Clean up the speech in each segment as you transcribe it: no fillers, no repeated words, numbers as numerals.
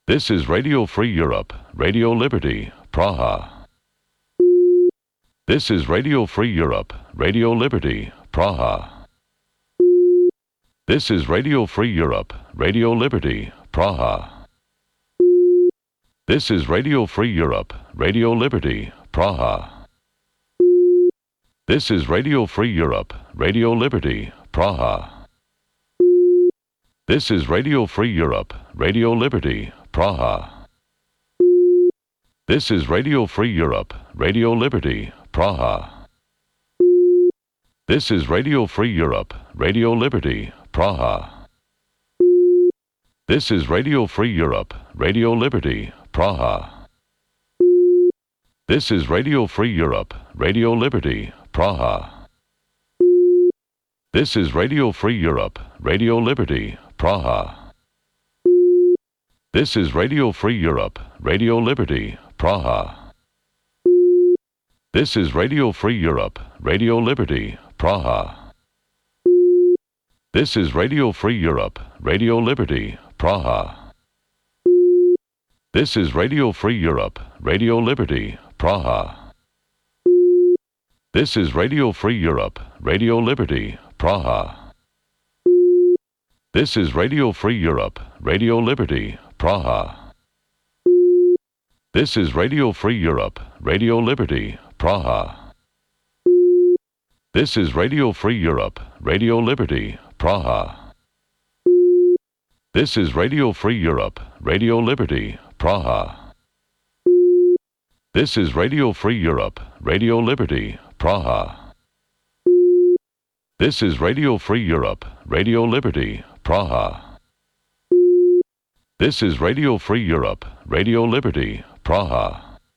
This is Radio Free Europe, Radio Liberty, Praha. This is Radio Free Europe, Radio Liberty, Praha. This is Radio Free Europe, Radio Liberty, Praha. This is Radio Free Europe, Radio Liberty, Praha. This is Radio Free Europe, Radio Liberty, Praha. This is Radio Free Europe, Radio Liberty, Praha. This is Radio Free Europe, Radio Liberty, Praha. This is Radio Free Europe, Radio Liberty, Praha. This is Radio Free Europe, Radio Liberty, Praha. This is Radio Free Europe, Radio Liberty, Praha. This is Radio Free Europe, Radio Liberty, Praha. This is Radio Free Europe, Radio Liberty, Praha. This is Radio Free Europe, Radio Liberty, Praha. This is Radio Free Europe, Radio Liberty, Praha. This is Radio Free Europe, Radio Liberty, Praha. This is Radio Free Europe, Radio Liberty, Praha. This is Radio Free Europe, Radio Liberty, Praha. This is Radio Free Europe, Radio Liberty, Praha. This is Radio Free Europe, Radio Liberty, Praha. This is Radio Free Europe, Radio Liberty, Praha. This is Radio Free Europe, Radio Liberty, Praha. This is Radio Free Europe, Radio Liberty, Praha. This is Radio Free Europe, Radio Liberty, Praha.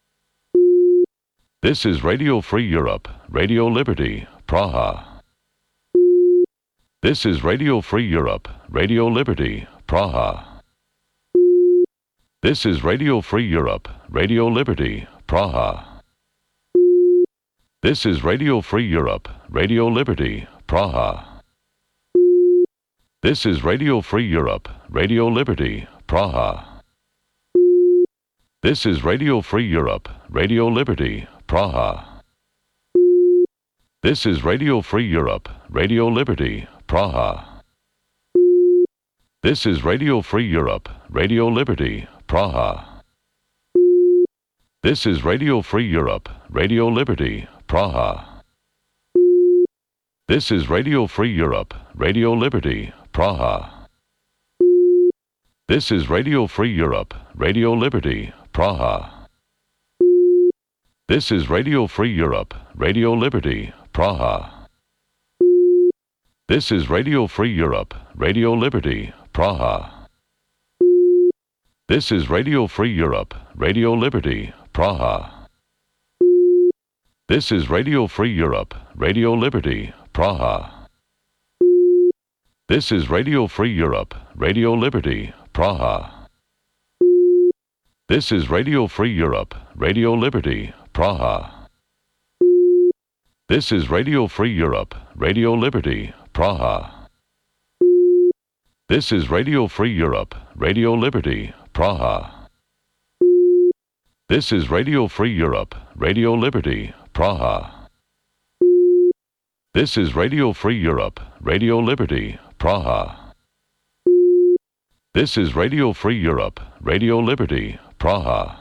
This is Radio Free Europe, Radio Liberty, Praha. This is Radio Free Europe, Radio Liberty, Praha. This is Radio Free Europe, Radio Liberty, Praha. This is Radio Free Europe, Radio Liberty, Praha. This is Radio Free Europe, Radio Liberty, Praha. This is Radio Free Europe, Radio Liberty, Praha. This is Radio Free Europe, Radio Liberty, Praha. This is Radio Free Europe, Radio Liberty, Praha. This is Radio Free Europe, Radio Liberty, Praha. This is Radio Free Europe, Radio Liberty, Praha. This is Radio Free Europe, Radio Liberty, Praha. This is Radio Free Europe, Radio Liberty, Praha. This is Radio Free Europe, Radio Liberty, Praha. This is Radio Free Europe, Radio Liberty, Praha. This is Radio Free Europe, Radio Liberty, Praha. This is Radio Free Europe, Radio Liberty, Praha. This is Radio Free Europe, Radio Liberty, Praha. This is Radio Free Europe, Radio Liberty, Praha. This is Radio Free Europe, Radio Liberty, Praha. This is Radio Free Europe, Radio Liberty, Praha. This is Radio Free Europe, Radio Liberty, Praha. This is Radio Free Europe, Radio Liberty, Praha.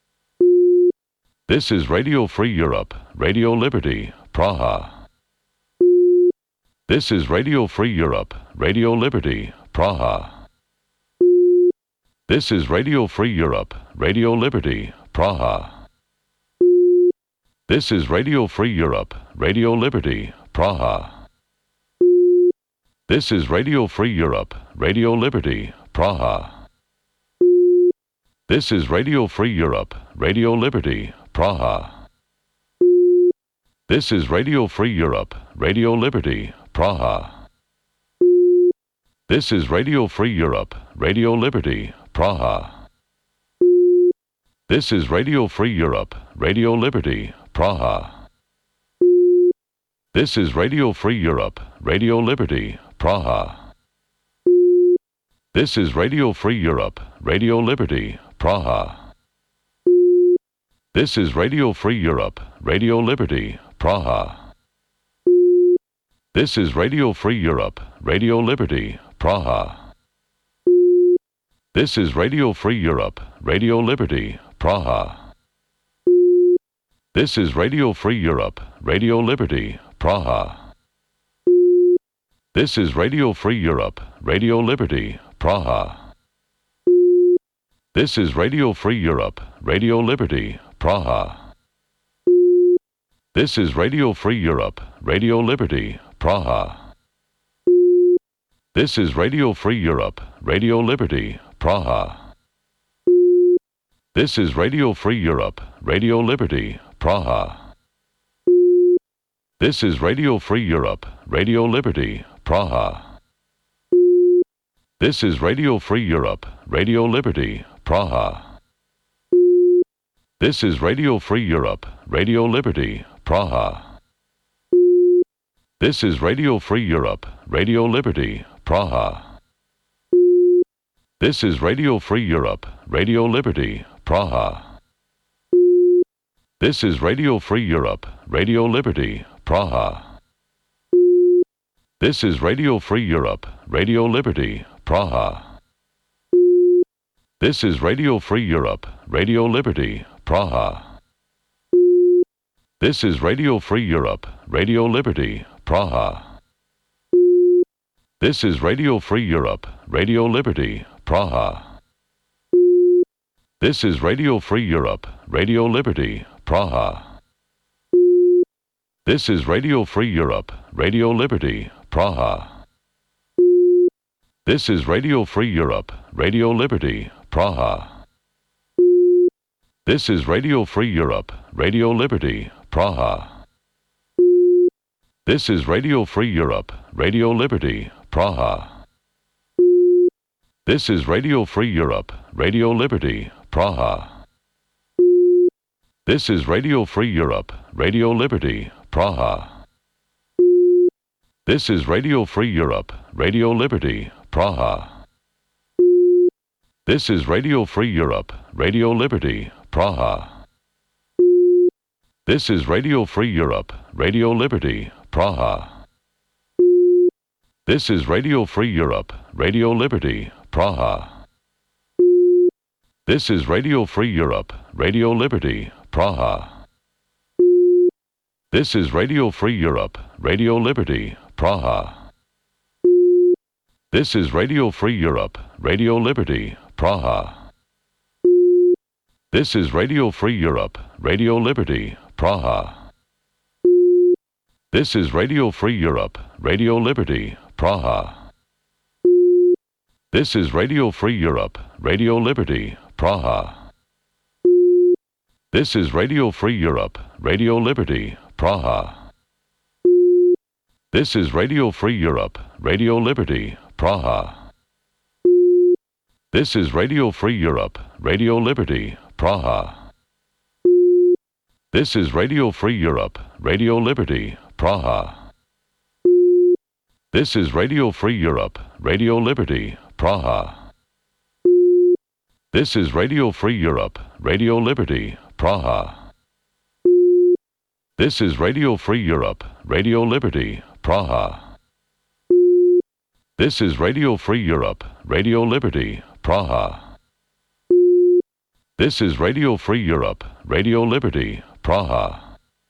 This is Radio Free Europe, Radio Liberty, Praha. This is Radio Free Europe, Radio Liberty, Praha. This is Radio Free Europe, Radio Liberty, Praha. This is Radio Free Europe, Radio Liberty, Praha. This is Radio Free Europe, Radio Liberty, Praha. This is Radio Free Europe, Radio Liberty, Praha. This is Radio Free Europe, Radio Liberty, Praha. This is Radio Free Europe, Radio Liberty, Praha. This is Radio Free Europe, Radio Liberty, Praha. This is Radio Free Europe, Radio Liberty, Praha. This is Radio Free Europe, Radio Liberty, Praha. This is Radio Free Europe, Radio Liberty, Praha. This is Radio Free Europe, Radio Liberty, Praha. This is Radio Free Europe, Radio Liberty, Praha. This is Radio Free Europe, Radio Liberty, Praha. This is Radio Free Europe, Radio Liberty, Praha. This is Radio Free Europe, Radio Liberty, Praha. This is Radio Free Europe, Radio Liberty, Praha. This is Radio Free Europe, Radio Liberty, Praha. This is Radio Free Europe, Radio Liberty, Praha. This is Radio Free Europe, Radio Liberty, Praha. This is Radio Free Europe, Radio Liberty, Praha. This is Radio Free Europe, Radio Liberty, Praha. This is Radio Free Europe, Radio Liberty, Praha. This is Radio Free Europe, Radio Liberty, Praha. This is Radio Free Europe, Radio Liberty, Praha. This is Radio Free Europe, Radio Liberty, Praha. This is Radio Free Europe, Radio Liberty, Praha. This is Radio Free Europe, Radio Liberty, Praha. This is Radio Free Europe, Radio Liberty, Praha. This is Radio Free Europe, Radio Liberty, Praha. This is Radio Free Europe, Radio Liberty, Praha. This is Radio Free Europe, Radio Liberty, Praha. This is Radio Free Europe, Radio Liberty, Praha. This is Radio Free Europe, Radio Liberty, Praha. This is Radio Free Europe, Radio Liberty, Praha. This is Radio Free Europe, Radio Liberty, Praha. This is Radio Free Europe, Radio Liberty, Praha. This is Radio Free Europe, Radio Liberty, Praha. This is Radio Free Europe, Radio Liberty, Praha. This is Radio Free Europe, Radio Liberty, Praha. This is Radio Free Europe, Radio Liberty, Praha. This is Radio Free Europe, Radio Liberty, Praha. This is Radio Free Europe, Radio Liberty, Praha. This is Radio Free Europe, Radio Liberty, Praha. This is Radio Free Europe, Radio Liberty, Praha. This is Radio Free Europe, Radio Liberty, Praha. This is Radio Free Europe, Radio Liberty, Praha. This is Radio Free Europe, Radio Liberty, Praha. This is Radio Free Europe, Radio Liberty, Praha. This is Radio Free Europe, Radio Liberty, Praha. This is Radio Free Europe, Radio Liberty, Praha. This is Radio Free Europe, Radio Liberty, Praha. This is Radio Free Europe, Radio Liberty, Praha. This is Radio Free Europe, Radio Liberty, Praha. This is Radio Free Europe, Radio Liberty, Praha.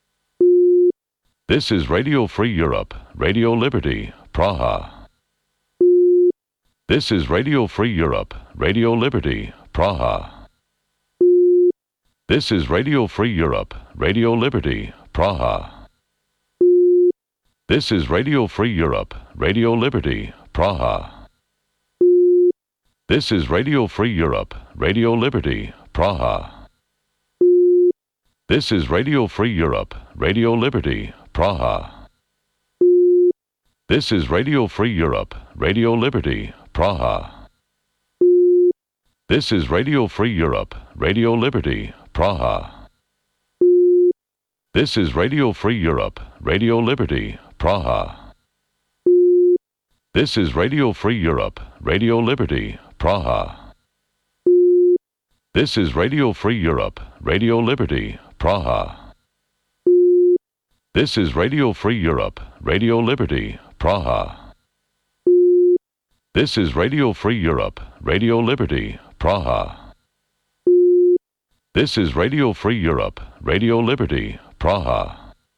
This is Radio Free Europe, Radio Liberty, Praha. This is Radio Free Europe, Radio Liberty, Praha. This is Radio Free Europe, Radio Liberty, Praha. This is Radio Free Europe, Radio Liberty, Praha. This is Radio Free Europe, Radio Liberty, Praha. This is Radio Free Europe, Radio Liberty, Praha. This is Radio Free Europe, Radio Liberty, Praha. This is Radio Free Europe, Radio Liberty, Praha. This is Radio Free Europe, Radio Liberty, Praha. This is Radio Free Europe, Radio Liberty, Praha. This is Radio Free Europe, Radio Liberty, Praha. This is Radio Free Europe, Radio Liberty, Praha. This is Radio Free Europe, Radio Liberty, Praha. This is Radio Free Europe, Radio Liberty, Praha.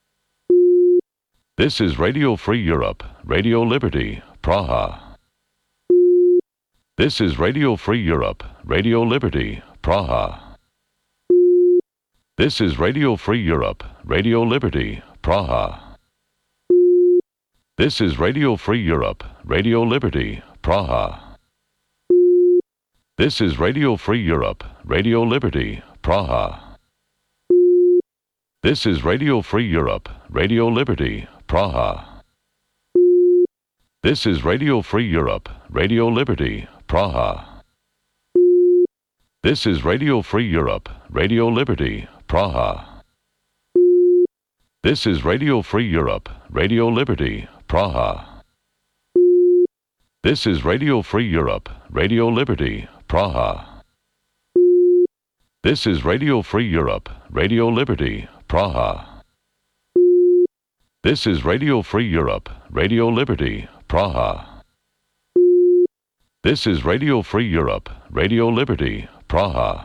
This is Radio Free Europe, Radio Liberty, Praha. This is Radio Free Europe, Radio Liberty, Praha. This is Radio Free Europe, Radio Liberty, Praha. This is Radio Free Europe, Radio Liberty, Praha. This is Radio Free Europe, Radio Liberty, Praha. This is Radio Free Europe, Radio Liberty, Praha. This is Radio Free Europe, Radio Liberty, Praha. This is Radio Free Europe, Radio Liberty, Praha. This is Radio Free Europe, Radio Liberty, Praha. This is Radio Free Europe, Radio Liberty, Praha. This is Radio Free Europe, Radio Liberty, Praha. This is Radio Free Europe, Radio Liberty, Praha. This is Radio Free Europe, Radio Liberty, Praha.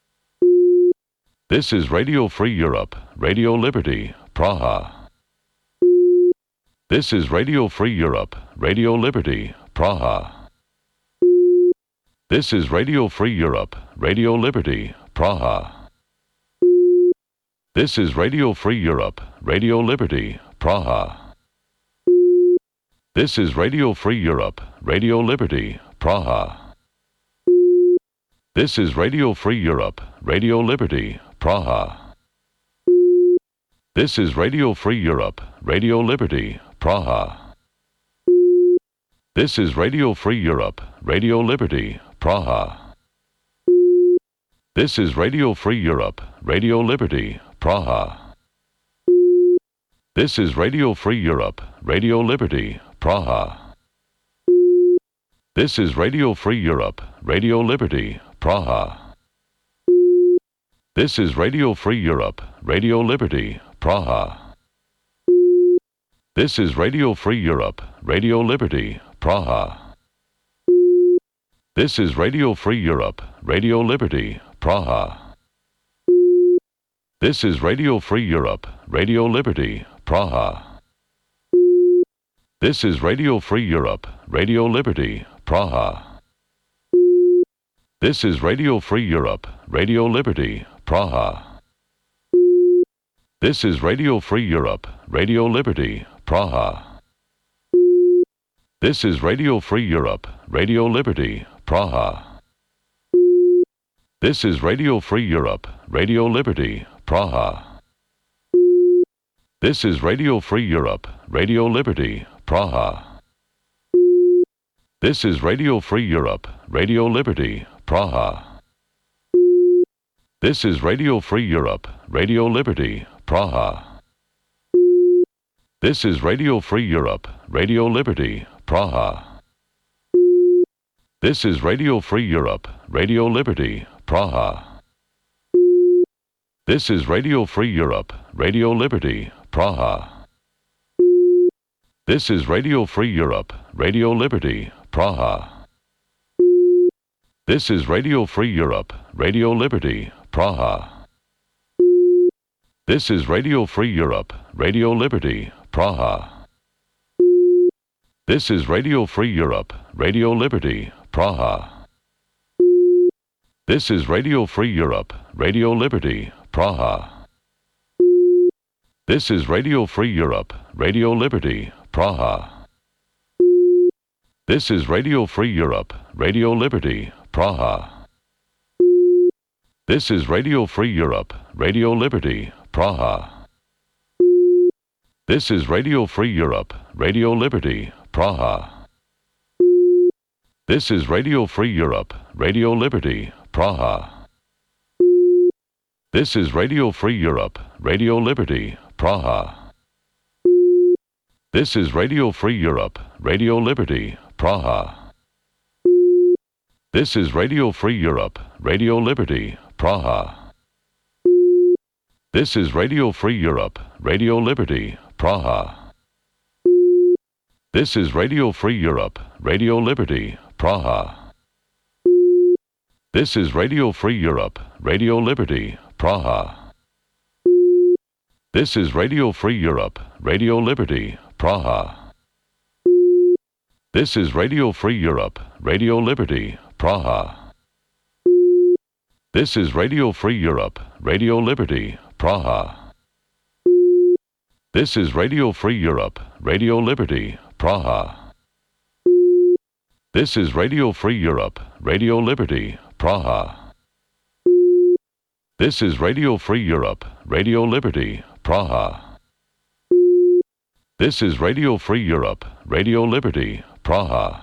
This is Radio Free Europe, Radio Liberty, Praha. This is Radio Free Europe, Radio Liberty, Praha. This is Radio Free Europe, Radio Liberty, Praha. This is Radio Free Europe, Radio Liberty, Praha. This is Radio Free Europe, Radio Liberty, Praha. This is Radio Free Europe, Radio Liberty, Praha. This is Radio Free Europe, Radio Liberty, Praha. This is Radio Free Europe, Radio Liberty, Praha. This is Radio Free Europe, Radio Liberty, Praha. This is Radio Free Europe, Radio Liberty, Praha. This is Radio Free Europe, Radio Liberty, Praha. This is Radio Free Europe, Radio Liberty, Praha. This is Radio Free Europe, Radio Liberty, Praha. This is Radio Free Europe, Radio Liberty, Praha. This is Radio Free Europe, Radio Liberty, Praha. This is Radio Free Europe, Radio Liberty, Praha. This is Radio Free Europe, Radio Liberty, Praha. This is Radio Free Europe, Radio Liberty, Praha. This is Radio Free Europe, Radio Liberty, Praha. This is Radio Free Europe, Radio Liberty, Praha. This is Radio Free Europe, Radio Liberty, Praha. This is Radio Free Europe, Radio Liberty, Praha. This is Radio Free Europe, Radio Liberty, Praha. This is Radio Free Europe, Radio Liberty, Praha. This is Radio Free Europe, Radio Liberty, Praha. This is Radio Free Europe, Radio Liberty, Praha. This is Radio Free Europe, Radio Liberty, Praha. This is Radio Free Europe, Radio Liberty, Praha. This is Radio Free Europe, Radio Liberty, Praha. This is Radio Free Europe, Radio Liberty, Praha. This is Radio Free Europe, Radio Liberty, Praha. This is Radio Free Europe, Radio Liberty, Praha. This is Radio Free Europe, Radio Liberty, Praha. This is Radio Free Europe, Radio Liberty, Praha. This is Radio Free Europe, Radio Liberty, Praha. This is Radio Free Europe, Radio Liberty, Praha. This is Radio Free Europe, Radio Liberty, Praha. This is Radio Free Europe, Radio Liberty, Praha. This is Radio Free Europe, Radio Liberty, Praha. This is Radio Free Europe, Radio Liberty, Praha. This is Radio Free Europe, Radio Liberty, Praha. This is Radio Free Europe, Radio Liberty, Praha. This is Radio Free Europe, Radio Liberty, Praha. This is Radio Free Europe, Radio Liberty, Praha. This is Radio Free Europe, Radio Liberty, Praha. This is Radio Free Europe, Radio Liberty, Praha. This is Radio Free Europe, Radio Liberty, Praha. This is Radio Free Europe, Radio Liberty, Praha. This is Radio Free Europe, Radio Liberty, Praha.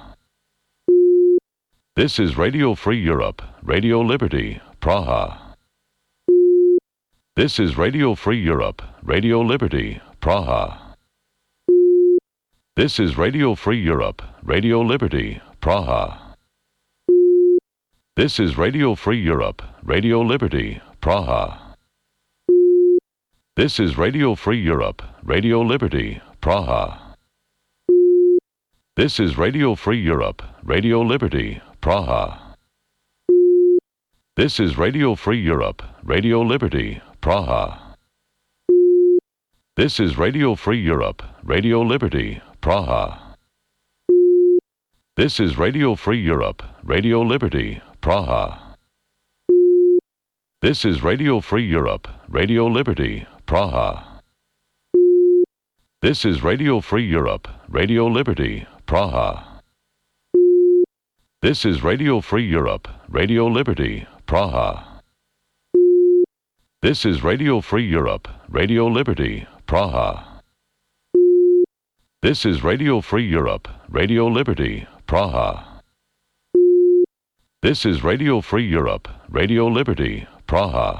This is Radio Free Europe, Radio Liberty, Praha. This is Radio Free Europe, Radio Liberty, Praha. This is Radio Free Europe, Radio Liberty, Praha. This is Radio Free Europe, Radio Liberty, Praha. This is Radio Free Europe, Radio Liberty, Praha. This is Radio Free Europe, Radio Liberty, Praha. This is Radio Free Europe, Radio Liberty, Praha. This is Radio Free Europe, Radio Liberty, Praha. This is Radio Free Europe, Radio Liberty, Praha. This is Radio Free Europe, Radio Liberty, Praha. This is Radio Free Europe, Radio Liberty, Praha. This is Radio Free Europe, Radio Liberty, Praha. This is Radio Free Europe, Radio Liberty, Praha. This is Radio Free Europe, Radio Liberty, Praha. This is Radio Free Europe, Radio Liberty, Praha.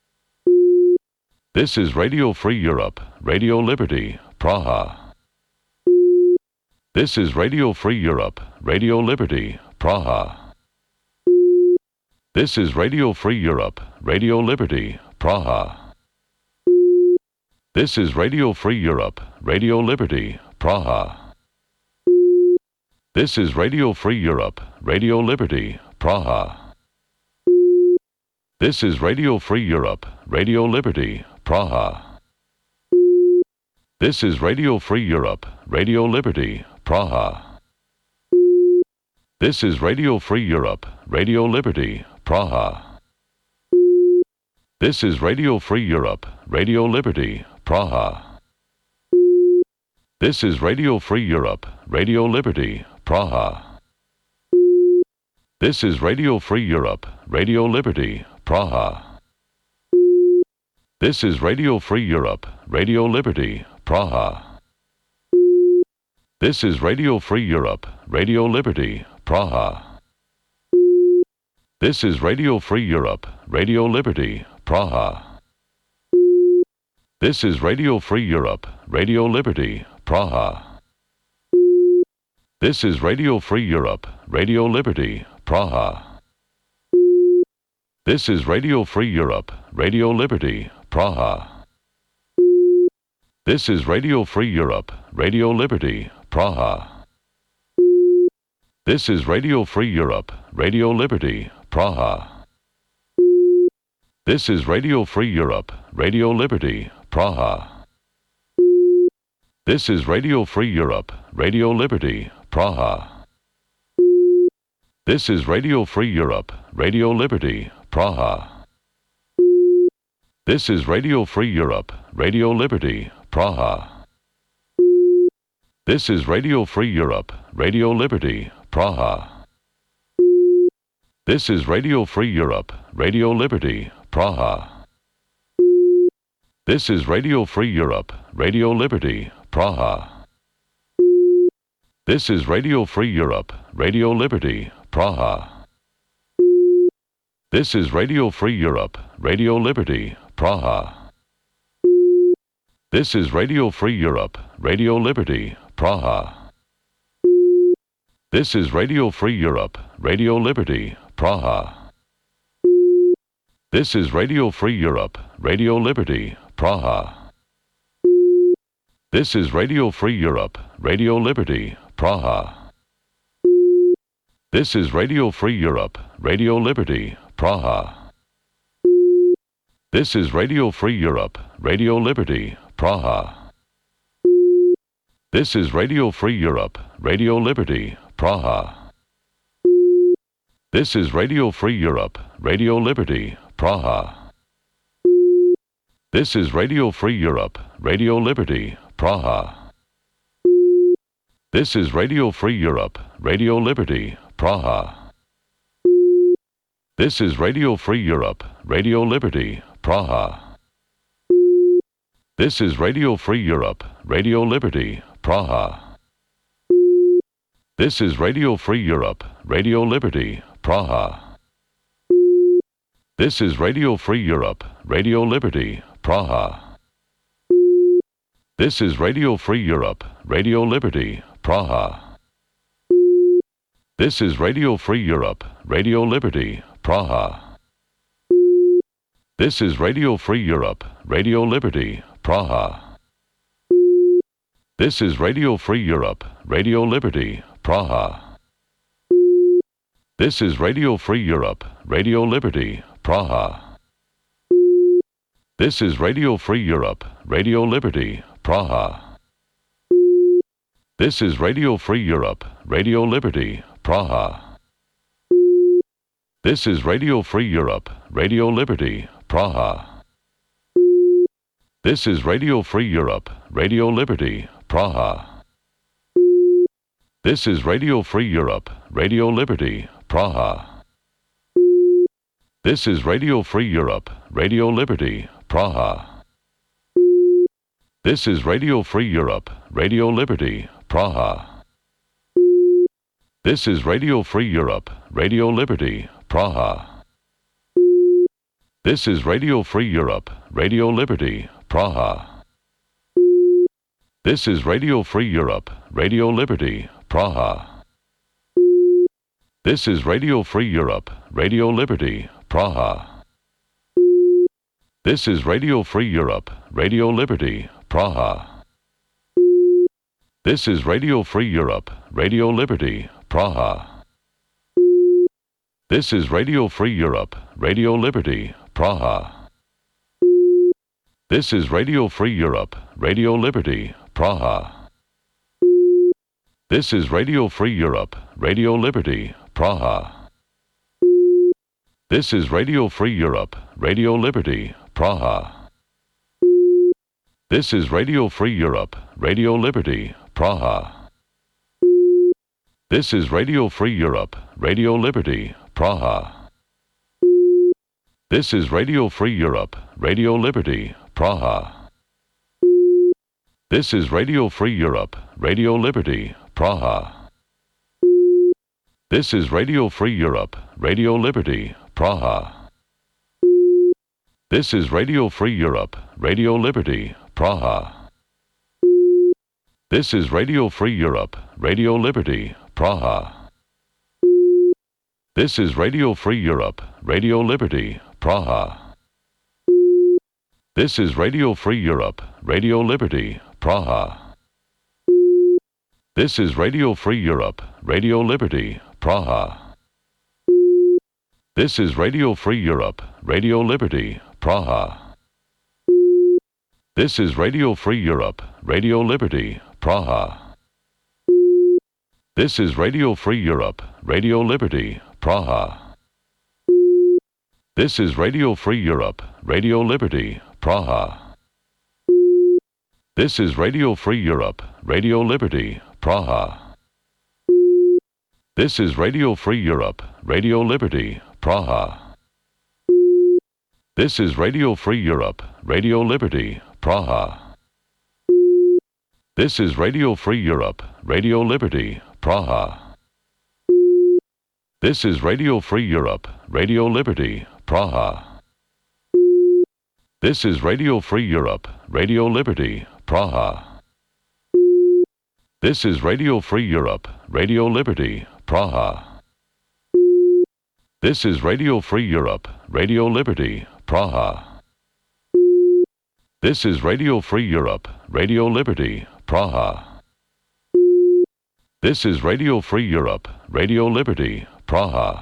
This is Radio Free Europe, Radio Liberty, Praha. This is Radio Free Europe, Radio Liberty, Praha. This is Radio Free Europe, Radio Liberty, Praha. This is Radio Free Europe, Radio Liberty, Praha. This is Radio Free Europe, Radio Liberty, Praha. This is Radio Free Europe, Radio Liberty, Praha. This is Radio Free Europe, Radio Liberty, Praha. This is Radio Free Europe, Radio Liberty, Praha. This is Radio Free Europe, Radio Liberty, Praha. This is Radio Free Europe, Radio Liberty, Praha. This is Radio Free Europe, Radio Liberty, Praha. This is Radio Free Europe, Radio Liberty, Praha. This is Radio Free Europe, Radio Liberty, Praha. This is Radio Free Europe, Radio Liberty, Praha. This is Radio Free Europe, Radio Liberty, Praha. This is Radio Free Europe, Radio Liberty, Praha. This is Radio Free Europe, Radio Liberty, Praha. This is Radio Free Europe, Radio Liberty, Praha. This is Radio Free Europe, Radio Liberty, Praha. This is Radio Free Europe, Radio Liberty, Praha. This is Radio Free Europe, Radio Liberty, Praha. This is Radio Free Europe, Radio Liberty, Praha. This is Radio Free Europe, Radio Liberty, Praha. This is Radio Free Europe, Radio Liberty, Praha. This is Radio Free Europe, Radio Liberty, Praha. This is Radio Free Europe, Radio Liberty, Praha. This is Radio Free Europe, Radio Liberty, Praha. This is Radio Free Europe, Radio Liberty, Praha. This is Radio Free Europe, Radio Liberty, Praha. This is Radio Free Europe, Radio Liberty, Praha. This is Radio Free Europe, Radio Liberty, Praha. This is Radio Free Europe, Radio Liberty, Praha. This is Radio Free Europe, Radio Liberty, Praha. This is Radio Free Europe, Radio Liberty, Praha. This is Radio Free Europe, Radio Liberty, Praha. This is Radio Free Europe, Radio Liberty, Praha. This is Radio Free Europe, Radio Liberty, Praha. This is Radio Free Europe, Radio Liberty, Praha. This is Radio Free Europe, Radio Liberty, Praha. This is Radio Free Europe, Radio Liberty, Praha. This is Radio Free Europe, Radio Liberty, Praha. This is Radio Free Europe, Radio Liberty, Praha. This is Radio Free Europe, Radio Liberty, Praha. This is Radio Free Europe, Radio Liberty, Praha. This is Radio Free Europe, Radio Liberty, Praha. This is Radio Free Europe, Radio Liberty, Praha. This is Radio Free Europe, Radio Liberty, Praha. This is Radio Free Europe, Radio Liberty, Praha. This is Radio Free Europe, Radio Liberty, Praha. This is Radio Free Europe, Radio Liberty, Praha. This is Radio Free Europe, Radio Liberty, Praha. This is Radio Free Europe, Radio Liberty, Praha. This is Radio Free Europe, Radio Liberty, Praha. This is Radio Free Europe, Radio Liberty, Praha. This is Radio Free Europe, Radio Liberty, Praha. This is Radio Free Europe, Radio Liberty, Praha. This is Radio Free Europe, Radio Liberty, Praha. This is Radio Free Europe, Radio Liberty, Praha. This is Radio Free Europe, Radio Liberty, Praha. This is Radio Free Europe, Radio Liberty, Praha. This is Radio Free Europe, Radio Liberty, Praha. This is Radio Free Europe, Radio Liberty, Praha. This is Radio Free Europe, Radio Liberty, Praha. This is Radio Free Europe, Radio Liberty, Praha. This is Radio Free Europe, Radio Liberty, Praha. This is Radio Free Europe, Radio Liberty, Praha. This is Radio Free Europe, Radio Liberty, Praha. This is Radio Free Europe, Radio Liberty, Praha. This is Radio Free Europe, Radio Liberty, Praha. This is Radio Free Europe, Radio Liberty, Praha. This is Radio Free Europe, Radio Liberty, Praha. This is Radio Free Europe, Radio Liberty, Praha. This is Radio Free Europe, Radio Liberty, Praha. This is Radio Free Europe, Radio Liberty, Praha. This is Radio Free Europe, Radio Liberty, Praha. This is Radio Free Europe, Radio Liberty, Praha. This is Radio Free Europe, Radio Liberty, Praha. This is Radio Free Europe, Radio Liberty, Praha. This is Radio Free Europe, Radio Liberty, Praha. This is Radio Free Europe, Radio Liberty, Praha. This is Radio Free Europe, Radio Liberty, Praha. This is Radio Free Europe, Radio Liberty, Praha. This is Radio Free Europe, Radio Liberty, Praha. This is Radio Free Europe, Radio Liberty, Praha. This is Radio Free Europe, Radio Liberty, Praha. This is Radio Free Europe, Radio Liberty, Praha. This is Radio Free Europe, Radio Liberty, Praha. This is Radio Free Europe, Radio Liberty, Praha.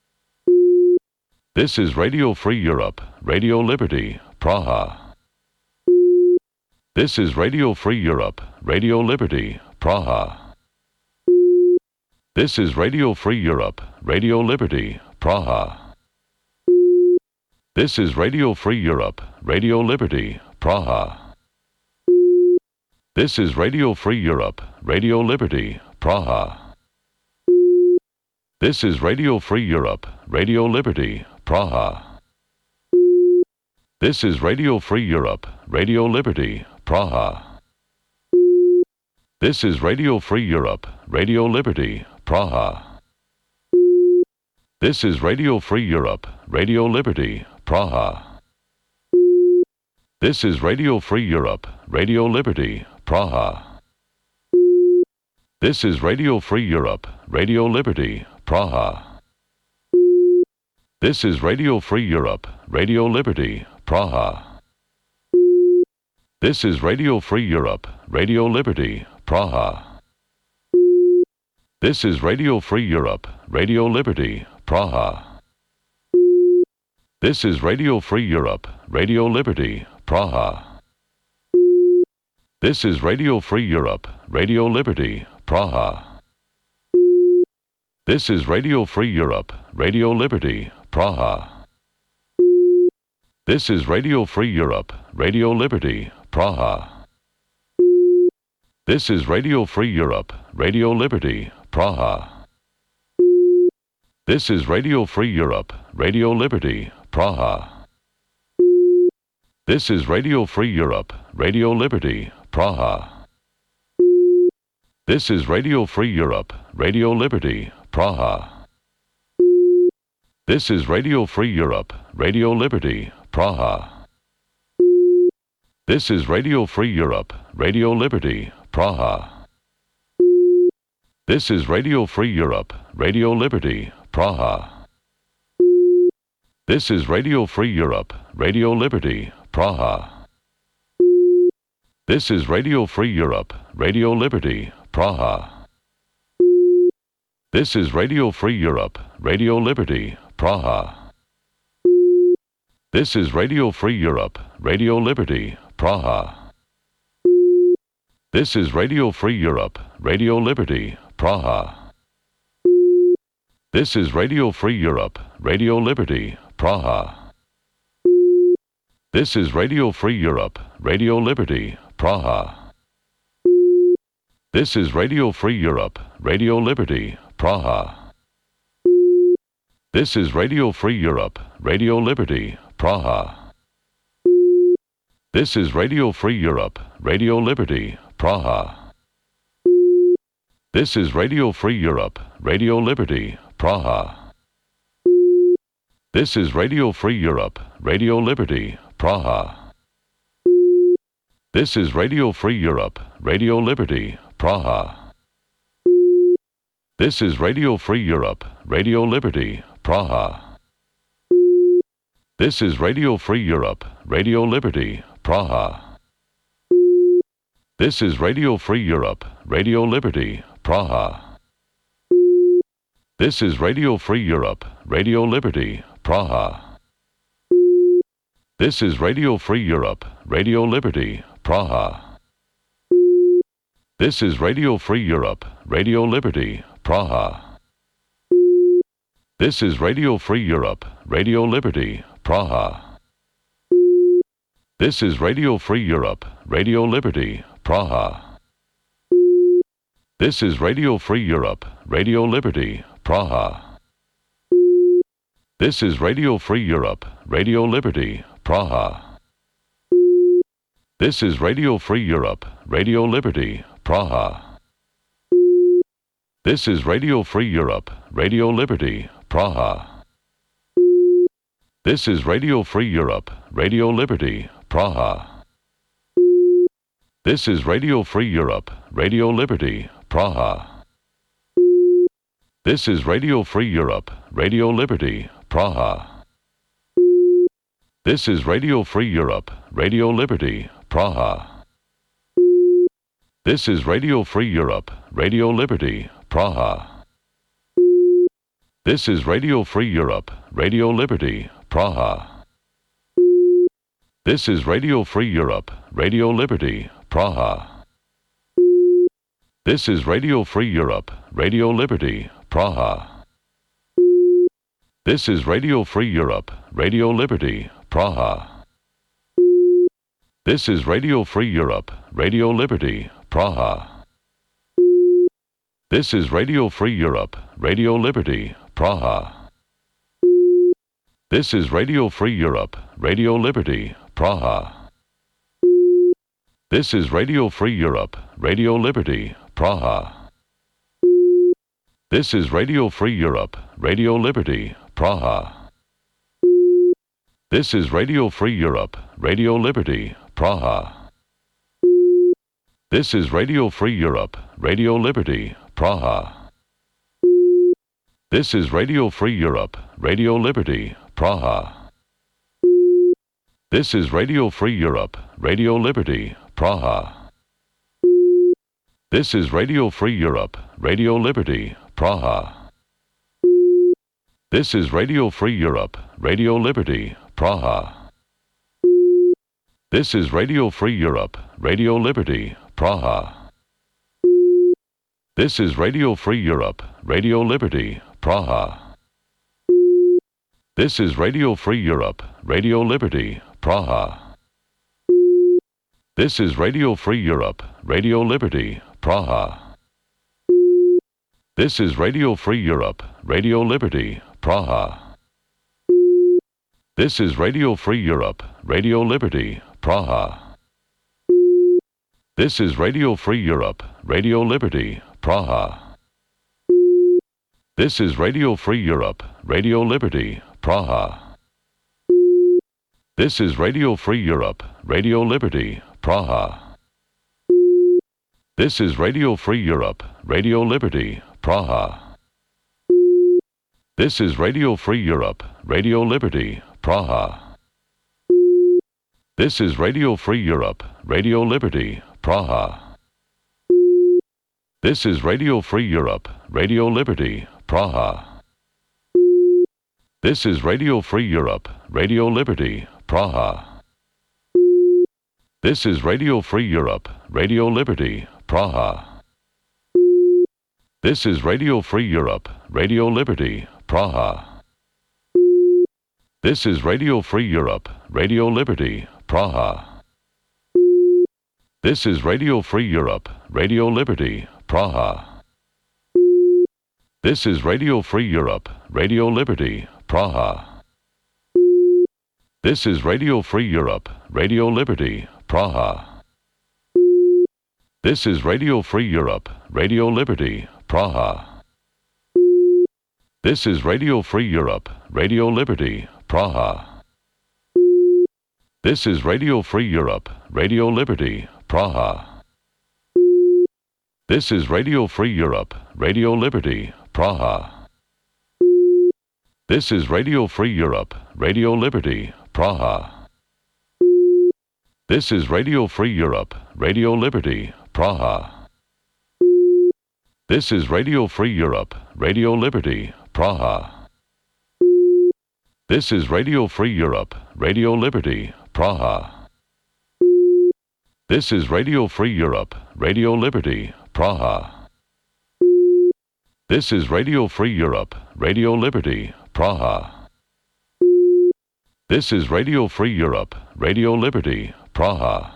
This is Radio Free Europe, Radio Liberty, Praha. This is Radio Free Europe, Radio Liberty, Praha. This is Radio Free Europe, Radio Liberty, Praha. This is Radio Free Europe, Radio Liberty, Praha. This is Radio Free Europe, Radio Liberty, Praha. This is Radio Free Europe, Radio Liberty, Praha. This is Radio Free Europe, Radio Liberty, Praha. This is Radio Free Europe, Radio Liberty, Praha. This is Radio Free Europe, Radio Liberty, Praha. This is Radio Free Europe, Radio Liberty, Praha. This is Radio Free Europe, Radio Liberty, Praha. This is Radio Free Europe, Radio Liberty, Praha. This is Radio Free Europe, Radio Liberty, Praha. This is Radio Free Europe, Radio Liberty, Praha. This is Radio Free Europe, Radio Liberty, Praha. This is Radio Free Europe, Radio Liberty, Praha. This is Radio Free Europe, Radio Liberty, Praha. This is Radio Free Europe, Radio Liberty, Praha. This is Radio Free Europe, Radio Liberty, Praha. This is Radio Free Europe, Radio Liberty, Praha. This is Radio Free Europe, Radio Liberty, Praha. This is Radio Free Europe, Radio Liberty, Praha. This is Radio Free Europe, Radio Liberty, Praha. This is Radio Free Europe, Radio Liberty, Praha. This is Radio Free Europe, Radio Liberty, Praha. This is Radio Free Europe, Radio Liberty, Praha. This is Radio Free Europe, Radio Liberty, Praha. This is Radio Free Europe, Radio Liberty, Praha. This is Radio Free Europe, Radio Liberty, Praha. This is Radio Free Europe, Radio Liberty, Praha. This is Radio Free Europe, Radio Liberty, Praha. This is Radio Free Europe, Radio Liberty, Praha. This is Radio Free Europe, Radio Liberty, Praha. This is Radio Free Europe, Radio Liberty, Praha. This is Radio Free Europe, Radio Liberty, Praha. This is Radio Free Europe, Radio Liberty, Praha. This is Radio Free Europe, Radio Liberty, Praha. This is Radio Free Europe, Radio Liberty, Praha. This is Radio Free Europe, Radio Liberty, Praha. This is Radio Free Europe, Radio Liberty, Praha. This is Radio Free Europe, Radio Liberty, Praha. This is Radio Free Europe, Radio Liberty, Praha. This is Radio Free Europe, Radio Liberty, Praha. This is Radio Free Europe, Radio Liberty, Praha. This is Radio Free Europe, Radio Liberty, Praha. This is Radio Free Europe, Radio Liberty, Praha. This is Radio Free Europe, Radio Liberty, Praha. This is Radio Free Europe, Radio Liberty, Praha. This is Radio Free Europe, Radio Liberty, Praha. This is Radio Free Europe, Radio Liberty, Praha. This is Radio Free Europe, Radio Liberty, Praha. This is Radio Free Europe, Radio Liberty, Praha. This is Radio Free Europe, Radio Liberty, Praha. This is Radio Free Europe, Radio Liberty, Praha. This is Radio Free Europe, Radio Liberty, Praha. This is Radio Free Europe, Radio Liberty, Praha. This is Radio Free Europe, Radio Liberty, Praha. This is Radio Free Europe, Radio Liberty, Praha. This is Radio Free Europe, Radio Liberty, Praha. This is Radio Free Europe, Radio Liberty, Praha. This is Radio Free Europe, Radio Liberty, Praha. This is Radio Free Europe, Radio Liberty, Praha. This is Radio Free Europe, Radio Liberty, Praha. This is Radio Free Europe, Radio Liberty, Praha. This is Radio Free Europe, Radio Liberty, Praha. This is Radio Free Europe, Radio Liberty, Praha. This is Radio Free Europe, Radio Liberty, Praha. This is Radio Free Europe, Radio Liberty, Praha. This is Radio Free Europe, Radio Liberty, Praha. This is Radio Free Europe, Radio Liberty, Praha. This is Radio Free Europe, Radio Liberty, Praha. This is Radio Free Europe, Radio Liberty, Praha. This is Radio Free Europe, Radio Liberty, Praha. This is Radio Free Europe, Radio Liberty, Praha. This is Radio Free Europe, Radio Liberty, Praha. This is Radio Free Europe, Radio Liberty, Praha. This is Radio Free Europe, Radio Liberty, Praha. This is Radio Free Europe, Radio Liberty, Praha. This is Radio Free Europe, Radio Liberty, Praha. This is Radio Free Europe, Radio Liberty, Praha. This is Radio Free Europe, Radio Liberty, Praha. This is Radio Free Europe, Radio Liberty, Praha. This is Radio Free Europe, Radio Liberty, Praha. This is Radio Free Europe, Radio Liberty, Praha. This is Radio Free Europe, Radio Liberty, Praha. This is Radio Free Europe, Radio Liberty, Praha. This is Radio Free Europe, Radio Liberty, Praha. This is Radio Free Europe, Radio Liberty, Praha. This is Radio Free Europe, Radio Liberty, Praha. This is Radio Free Europe, Radio Liberty, Praha. This is Radio Free Europe, Radio Liberty, Praha. This is Radio Free Europe, Radio Liberty, Praha. This is Radio Free Europe, Radio Liberty, Praha. This is Radio Free Europe, Radio Liberty, Praha. This is Radio Free Europe, Radio Liberty, Praha. This is Radio Free Europe, Radio Liberty, Praha. This is Radio Free Europe, Radio Liberty, Praha. This is Radio Free Europe, Radio Liberty, Praha. This is Radio Free Europe, Radio Liberty, Praha. This is Radio Free Europe, Radio Liberty, Praha. This is Radio Free Europe, Radio Liberty, Praha.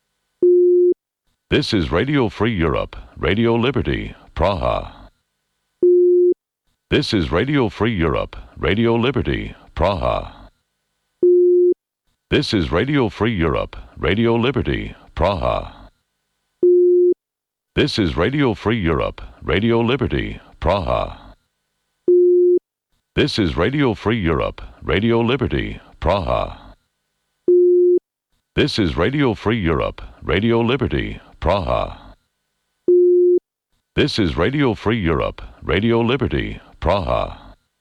This is Radio Free Europe, Radio Liberty, Praha. This is Radio Free Europe, Radio Liberty, Praha. This is Radio Free Europe, Radio Liberty, Praha. This is Radio Free Europe, Radio Liberty, Praha. This is Radio Free Europe, Radio Liberty, Praha. This is Radio Free Europe, Radio Liberty, Praha. This is Radio Free Europe, Radio Liberty, Praha.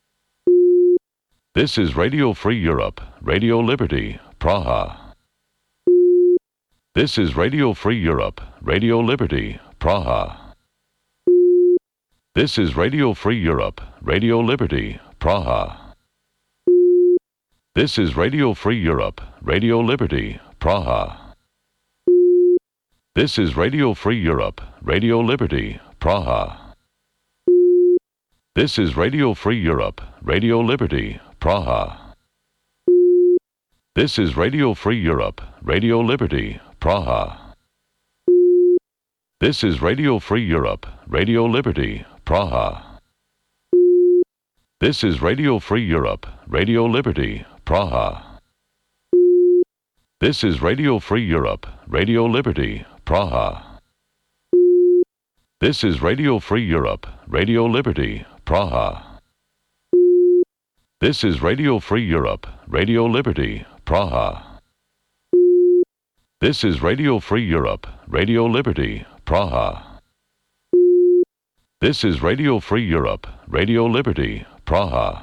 This is Radio Free Europe, Radio Liberty, Praha. This is Radio Free Europe, Radio Liberty, Praha. This is Radio Free Europe, Radio Liberty, Praha. This is Radio Free Europe, Radio Liberty, Praha. This is Radio Free Europe, Radio Liberty, Praha. This is Radio Free Europe, Radio Liberty, Praha. This is Radio Free Europe, Radio Liberty, Praha. This is Radio Free Europe, Radio Liberty, Praha. This is Radio Free Europe, Radio Liberty, Praha. This is Radio Free Europe, Radio Liberty, Praha. This is Radio Free Europe, Radio Liberty, Praha. This is Radio Free Europe, Radio Liberty, Praha. This is Radio Free Europe, Radio Liberty, Praha. This is Radio Free Europe, Radio Liberty, Praha.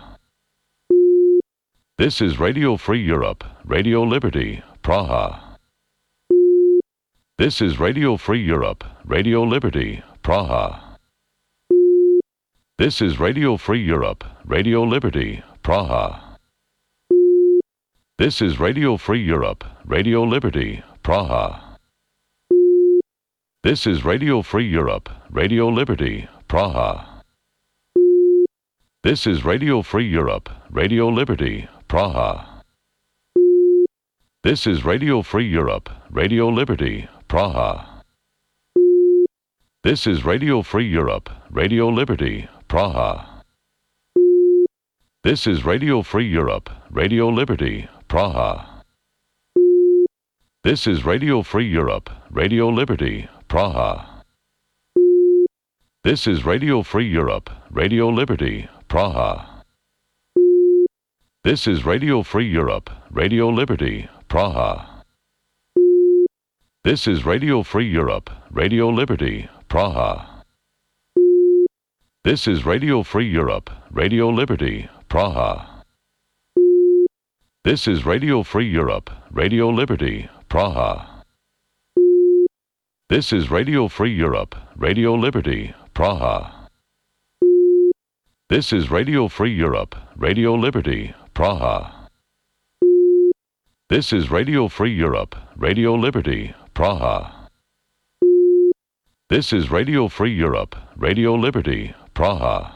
This is Radio Free Europe, Radio Liberty, Praha. This is Radio Free Europe, Radio Liberty, Praha. This is Radio Free Europe, Radio Liberty, Praha. This is Radio Free Europe, Radio Liberty, Praha. This is Radio Free Europe, Radio Liberty, Praha. This is Radio Free Europe, Radio Liberty, Praha. This is Radio Free Europe, Radio Liberty, Praha. This is Radio Free Europe, Radio Liberty, Praha. This is Radio Free Europe, Radio Liberty, Praha. This is Radio Free Europe, Radio Liberty, Praha. This is Radio Free Europe, Radio Liberty, Praha. This is Radio Free Europe, Radio Liberty, Praha. This is Radio Free Europe, Radio Liberty, Praha. This is Radio Free Europe, Radio Liberty, Praha. This is Radio Free Europe, Radio Liberty, Praha. This is Radio Free Europe, Radio Liberty, Praha. This is Radio Free Europe, Radio Liberty, Praha. This is Radio Free Europe, Radio Liberty, Praha. This is Radio Free Europe, Radio Liberty, Praha.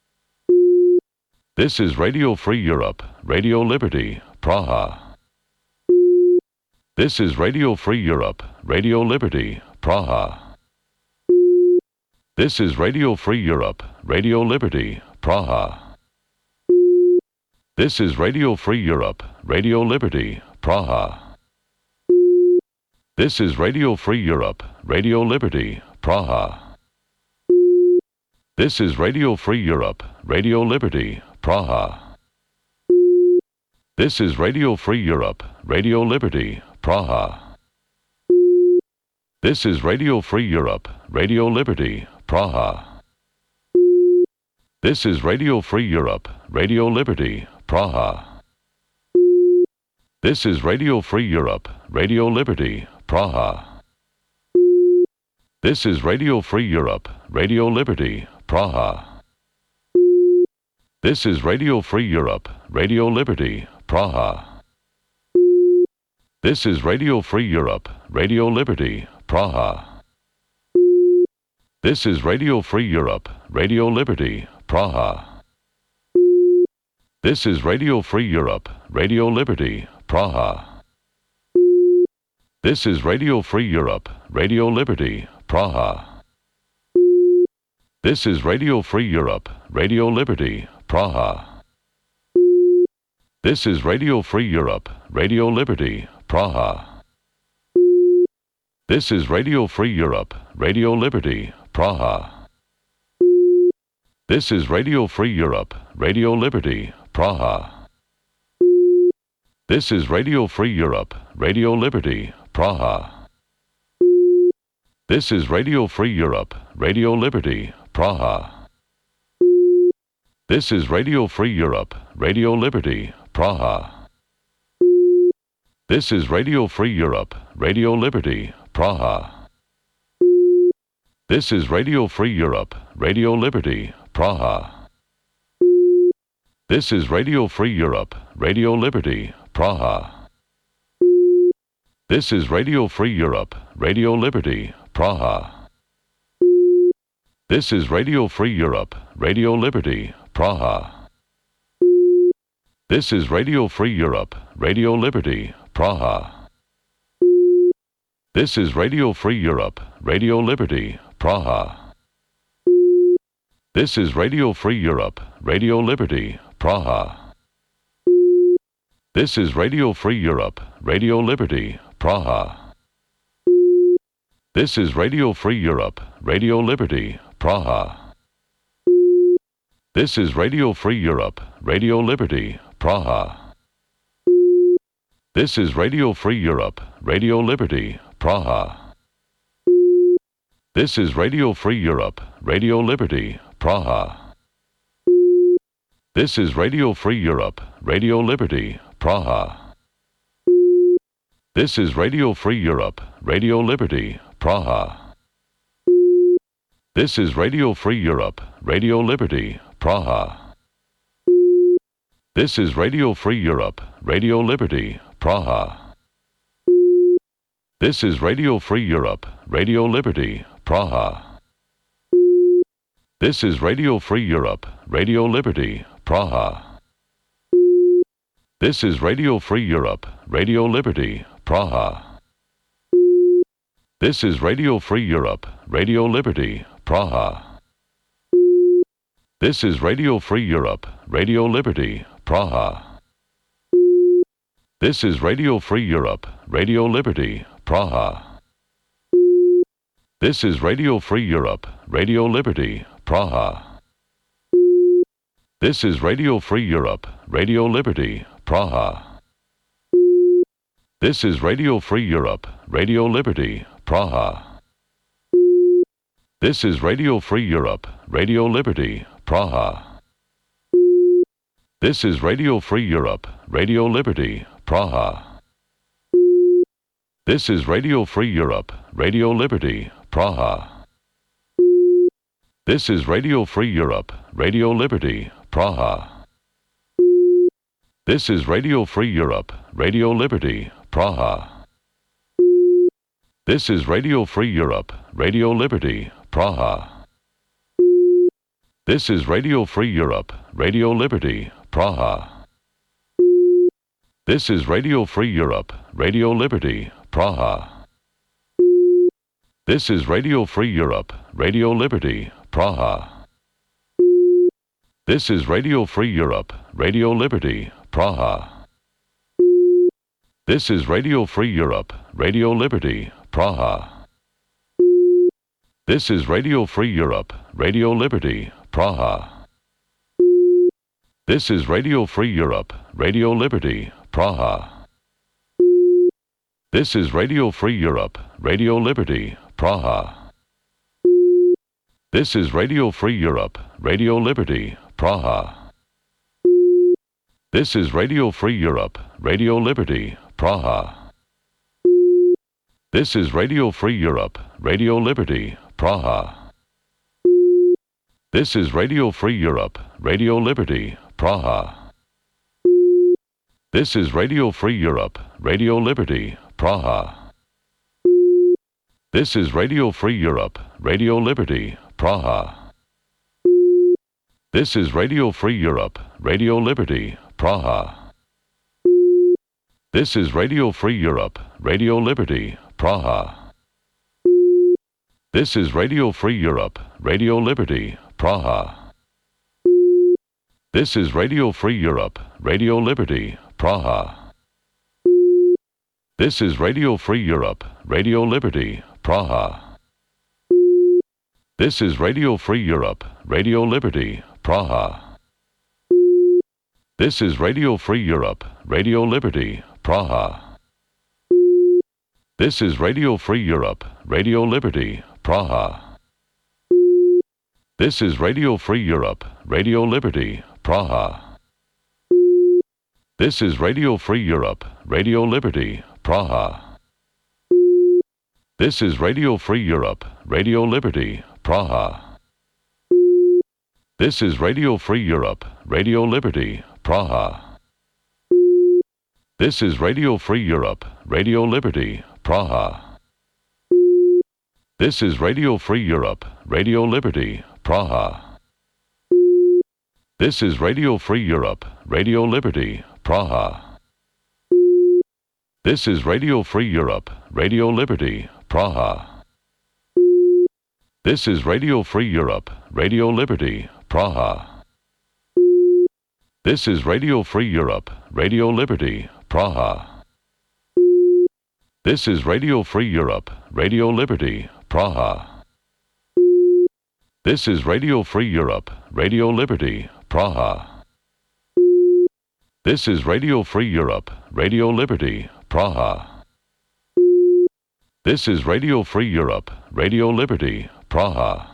This is Radio Free Europe, Radio Liberty, Praha. This is Radio Free Europe, Radio Liberty, Praha. This is Radio Free Europe, Radio Liberty, Praha. This is Radio Free Europe, Radio Liberty, Praha. This is Radio Free Europe, Radio Liberty, Praha. This is Radio Free Europe, Radio Liberty, Praha. This is Radio Free Europe, Radio Liberty, Praha. This is Radio Free Europe, Radio Liberty, Praha. This is Radio Free Europe, Radio Liberty, Praha. This is Radio Free Europe, Radio Liberty, Praha. This is Radio Free Europe, Radio Liberty, Praha. This is Radio Free Europe, Radio Liberty, Praha. This is Radio Free Europe, Radio Liberty, Praha. This is Radio Free Europe, Radio Liberty, Praha. This is Radio Free Europe, Radio Liberty, Praha. This is Radio Free Europe, Radio Liberty, Praha. This is Radio Free Europe, Radio Liberty, Praha. This is Radio Free Europe, Radio Liberty, Praha. This is Radio Free Europe, Radio Liberty, Praha. This is Radio Free Europe, Radio Liberty, Praha. This is Radio Free Europe, Radio Liberty, Praha. This is Radio Free Europe, Radio Liberty, Praha. This is Radio Free Europe, Radio Liberty, Praha. This is Radio Free Europe, Radio Liberty, Praha. This is Radio Free Europe, Radio Liberty, Praha. This is Radio Free Europe, Radio Liberty, Praha. This is Radio Free Europe, Radio Liberty, Praha. This is Radio Free Europe, Radio Liberty, Praha. This is Radio Free Europe, Radio Liberty, Praha. This is Radio Free Europe, Radio Liberty, Praha. This is Radio Free Europe, Radio Liberty, Praha. This is Radio Free Europe, Radio Liberty, Praha. This is Radio Free Europe, Radio Liberty, Praha. This is Radio Free Europe, Radio Liberty, Praha. This is Radio Free Europe, Radio Liberty, Praha. This is Radio Free Europe, Radio Liberty, Praha. This is Radio Free Europe, Radio Liberty, Praha. This is Radio Free Europe, Radio Liberty, Praha. This is Radio Free Europe, Radio Liberty, Praha. This is Radio Free Europe, Radio Liberty, Praha. This is Radio Free Europe, Radio Liberty, Praha. This is Radio Free Europe, Radio Liberty, Praha. This is Radio Free Europe, Radio Liberty, Praha. This is Radio Free Europe, Radio Liberty, Praha. This is Radio Free Europe, Radio Liberty, Praha. This is Radio Free Europe, Radio Liberty, Praha. This is Radio Free Europe, Radio Liberty, Praha. This is Radio Free Europe, Radio Liberty, Praha. This is Radio Free Europe, Radio Liberty, Praha. This is Radio Free Europe, Radio Liberty, Praha. This is Radio Free Europe, Radio Liberty, Praha. This is Radio Free Europe, Radio Liberty, Praha. This is Radio Free Europe, Radio Liberty, Praha. This is Radio Free Europe, Radio Liberty, Praha. This is Radio Free Europe, Radio Liberty, Praha. This is Radio Free Europe, Radio Liberty, Praha. This is Radio Free Europe, Radio Liberty, Praha. This is Radio Free Europe, Radio Liberty, Praha. This is Radio Free Europe, Radio Liberty, Praha. This is Radio Free Europe, Radio Liberty, Praha. This is Radio Free Europe, Radio Liberty, Praha. This is Radio Free Europe, Radio Liberty, Praha. This is Radio Free Europe, Radio Liberty, Praha. This is Radio Free Europe, Radio Liberty, Praha. This is Radio Free Europe, Radio Liberty, Praha. This is Radio Free Europe, Radio Liberty, Praha. This is Radio Free Europe, Radio Liberty, Praha. This is Radio Free Europe, Radio Liberty, Praha. This is Radio Free Europe, Radio Liberty, Praha. This is Radio Free Europe, Radio Liberty, Praha. This is Radio Free Europe, Radio Liberty, Praha. This is Radio Free Europe, Radio Liberty, Praha. This is Radio Free Europe, Radio Liberty, Praha. This is Radio Free Europe, Radio Liberty, Praha. This is Radio Free Europe, Radio Liberty, Praha. This is Radio Free Europe, Radio Liberty, Praha. This is Radio Free Europe, Radio Liberty, Praha. This is Radio Free Europe, Radio Liberty, Praha. This is Radio Free Europe, Radio Liberty, Praha. This is Radio Free Europe, Radio Liberty, Praha. This is Radio Free Europe, Radio Liberty, Praha. This is Radio Free Europe, Radio Liberty, Praha. This is Radio Free Europe, Radio Liberty, Praha. This is Radio Free Europe, Radio Liberty, Praha. This is Radio Free Europe, Radio Liberty, Praha. This is Radio Free Europe, Radio Liberty, Praha. This is Radio Free Europe, Radio Liberty, Praha. This is Radio Free Europe, Radio Liberty, Praha. This is Radio Free Europe, Radio Liberty, Praha. This is Radio Free Europe, Radio Liberty, Praha. This is Radio Free Europe, Radio Liberty, Praha.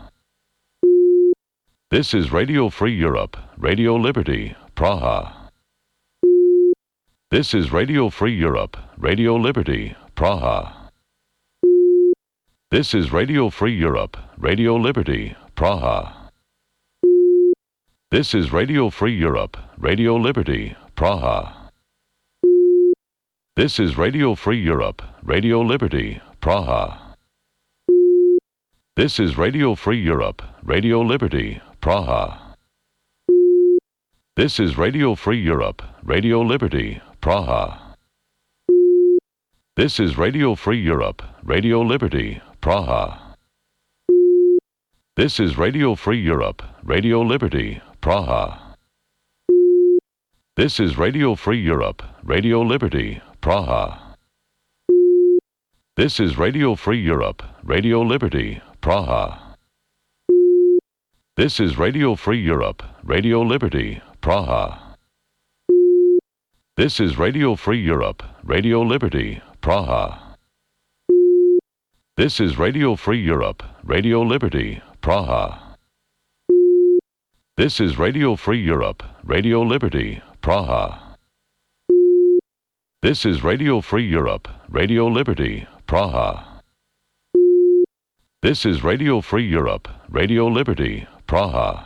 This is Radio Free Europe, Radio Liberty, Praha. This is Radio Free Europe, Radio Liberty, Praha. This is Radio Free Europe, Radio Liberty, Praha. This is Radio Free Europe, Radio Liberty, Praha. This is Radio Free Europe, Radio Liberty, Praha. This is Radio Free Europe, Radio Liberty, Praha. This is Radio Free Europe, Radio Liberty, Praha. This is Radio Free Europe, Radio Liberty, Praha. This is Radio Free Europe, Radio Liberty, Praha. This is Radio Free Europe, Radio Liberty, Praha. This is Radio Free Europe, Radio Liberty, Praha. This is Radio Free Europe, Radio Liberty, Praha. This is Radio Free Europe, Radio Liberty, Praha. This is Radio Free Europe, Radio Liberty, Praha. This is Radio Free Europe, Radio Liberty, Praha. This is Radio Free Europe, Radio Liberty, Praha. This is Radio Free Europe, Radio Liberty, Praha.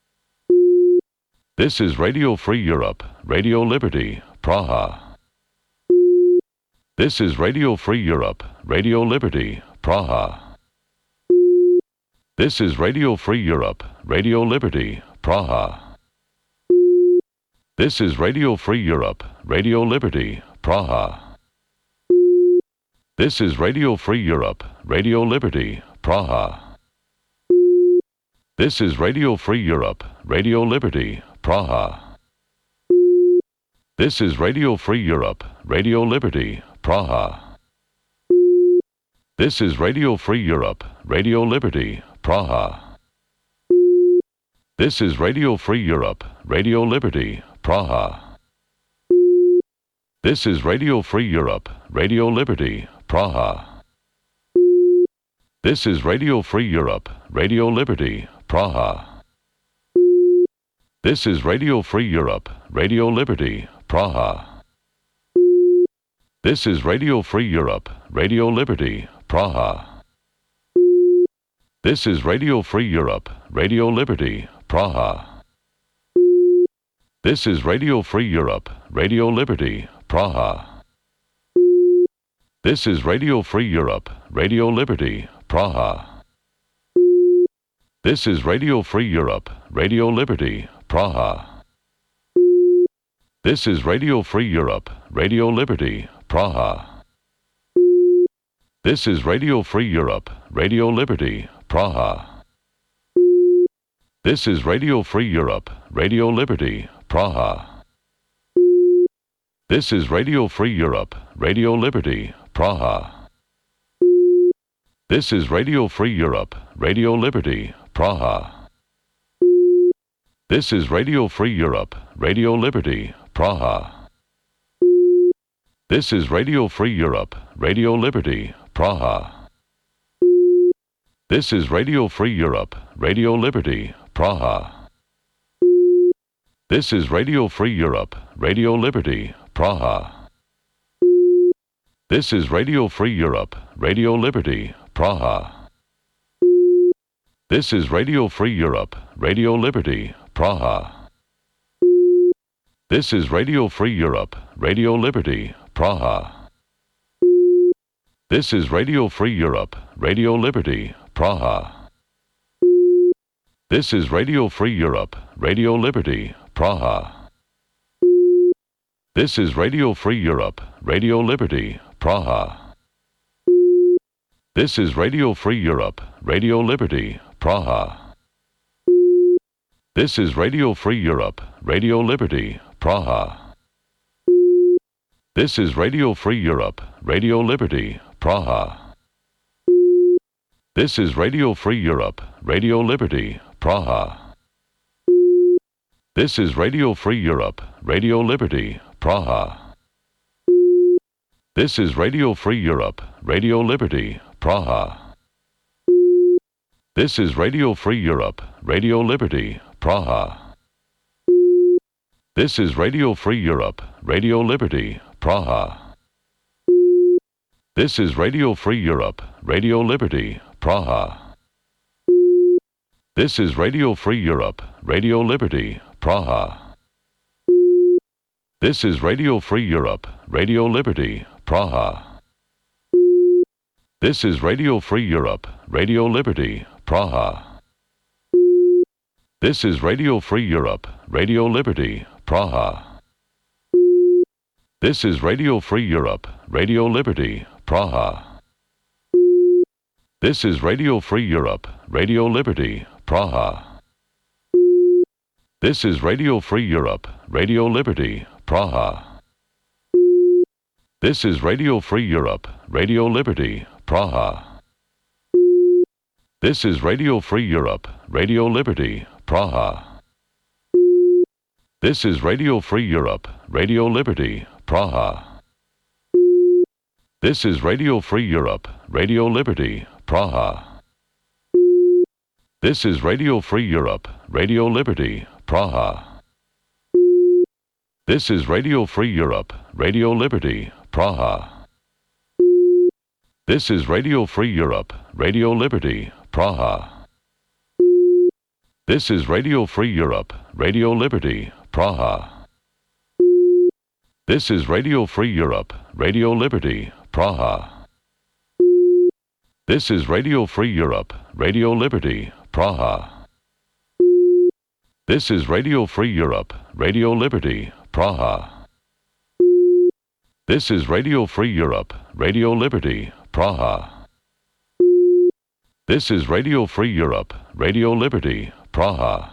This is Radio Free Europe, Radio Liberty, Praha. This is Radio Free Europe, Radio Liberty, Praha. This is Radio Free Europe, Radio Liberty, Praha. This is Radio Free Europe, Radio Liberty, Praha. This is Radio Free Europe, Radio Liberty, Praha. This is Radio Free Europe, Radio Liberty, Praha. This is Radio Free Europe, Radio Liberty, Praha. This is Radio Free Europe, Radio Liberty, Praha. This is Radio Free Europe, Radio Liberty, Praha. This is Radio Free Europe, Radio Liberty, Praha. This is Radio Free Europe, Radio Liberty, Praha. This is Radio Free Europe, Radio Liberty, Praha. This is Radio Free Europe, Radio Liberty, Praha. This is Radio Free Europe, Radio Liberty, Praha. This is Radio Free Europe, Radio Liberty, Praha. This is Radio Free Europe, Radio Liberty, Praha. This is Radio Free Europe, Radio Liberty, Praha. This is Radio Free Europe, Radio Liberty, Praha. This is Radio Free Europe, Radio Liberty, Praha. This is Radio Free Europe, Radio Liberty, Praha. This is Radio Free Europe, Radio Liberty, Praha. This is Radio Free Europe, Radio Liberty, Praha. This is Radio Free Europe, Radio Liberty, Praha. This is Radio Free Europe, Radio Liberty, Praha. This is Radio Free Europe, Radio Liberty, Praha. This is Radio Free Europe, Radio Liberty, Praha. This is Radio Free Europe, Radio Liberty, Praha. This is Radio Free Europe, Radio Liberty, Praha. This is Radio Free Europe, Radio Liberty, Praha. This is Radio Free Europe, Radio Liberty, Praha. This is Radio Free Europe, Radio Liberty, Praha. This is Radio Free Europe, Radio Liberty, Praha. This is Radio Free Europe, Radio Liberty, Praha. This is Radio Free Europe, Radio Liberty, Praha. This is Radio Free Europe, Radio Liberty, Praha. This is Radio Free Europe, Radio Liberty, Praha. This is Radio Free Europe, Radio Liberty, Praha. This is Radio Free Europe, Radio Liberty, Praha. This is Radio Free Europe, Radio Liberty, Praha. This is Radio Free Europe, Radio Liberty, Praha. This is Radio Free Europe, Radio Liberty, Praha. This is Radio Free Europe, Radio Liberty, Praha. This is Radio Free Europe, Radio Liberty, Praha. This is Radio Free Europe, Radio Liberty, Praha. This is Radio Free Europe, Radio Liberty, Praha. This is Radio Free Europe, Radio Liberty, Praha. This is Radio Free Europe, Radio Liberty, Praha. This is Radio Free Europe, Radio Liberty, Praha. This is Radio Free Europe, Radio Liberty, Praha. This is Radio Free Europe, Radio Liberty, Praha. This is Radio Free Europe, Radio Liberty, Praha. This is Radio Free Europe, Radio Liberty, Praha. This is Radio Free Europe, Radio Liberty, Praha. This is Radio Free Europe, Radio Liberty, Praha. This is Radio Free Europe, Radio Liberty, Praha. This is Radio Free Europe, Radio Liberty, Praha. This is Radio Free Europe, Radio Liberty, Praha. This is Radio Free Europe, Radio Liberty, Praha. This is Radio Free Europe, Radio Liberty, Praha. This is Radio Free Europe, Radio Liberty, Praha. This is Radio Free Europe, Radio Liberty, Praha.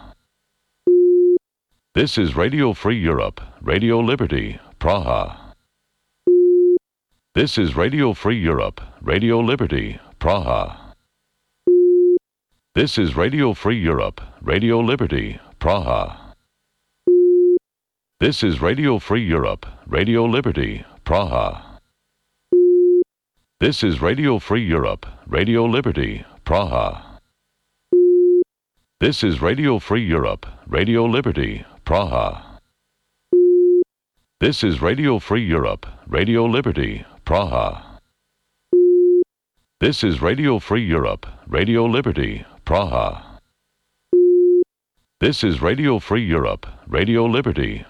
This is Radio Free Europe, Radio Liberty, Praha. This is Radio Free Europe, Radio Liberty, Praha. This is Radio Free Europe, Radio Liberty, Praha. This is Radio Free Europe, Radio Liberty, Praha. This is Radio Free Europe, Radio Liberty, Praha. This is Radio Free Europe, Radio Liberty, Praha. This is Radio Free Europe, Radio Liberty, Praha. This is Radio Free Europe, Radio Liberty, Praha. This is Radio Free Europe, Radio Liberty,